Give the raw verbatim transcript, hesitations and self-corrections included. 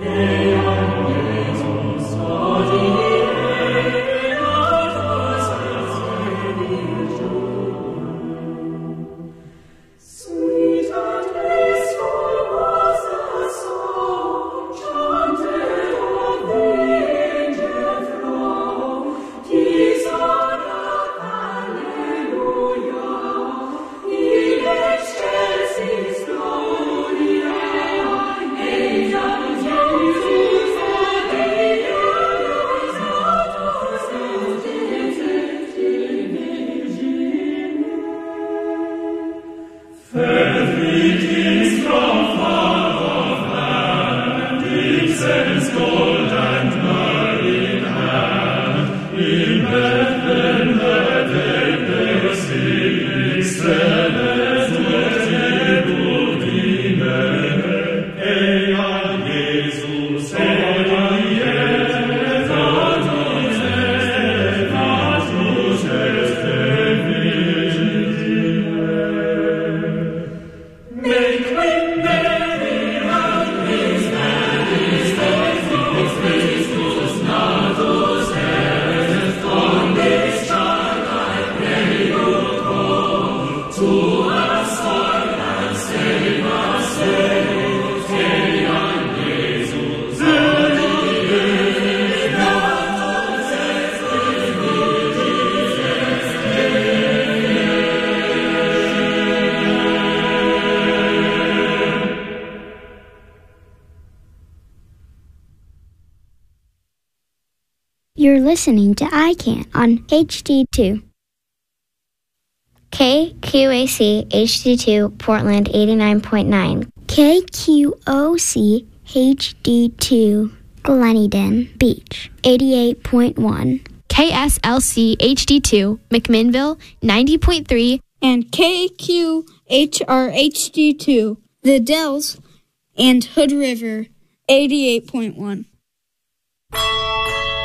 You're listening to I CAN on H D two. K Q A C H D two Portland eighty-nine point nine. K Q O C H D two Gleneden Beach eighty-eight point one. K S L C H D two McMinnville ninety point three. And K Q H R H D two The Dells and Hood River eighty-eight point one.